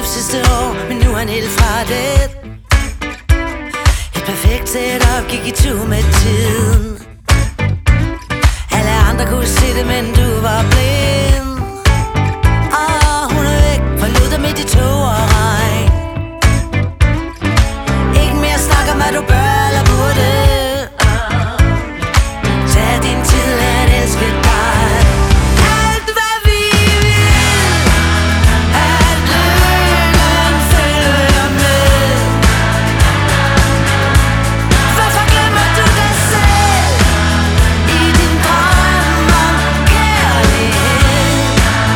sidste år, men nu er han helt fra det. Et perfekt setup gik i tur med tiden. Alle andre kunne se det, men du var blind. Og hun er væk, forlod dig midt i tog og regn. Ikke mere snak om, hvad du bør eller burde. Tag din tid, lad at elske dig. Alt hvad vi vil, at lykken følger med. Hvorfor glemmer du dig selv i din drøm om kærlighed?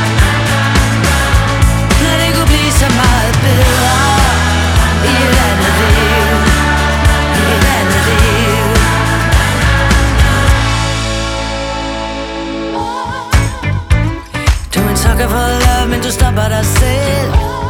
Når det kunne blive så meget bedre i et andet liv, i et andet liv. Du er en sucker for love, men du stopper dig selv.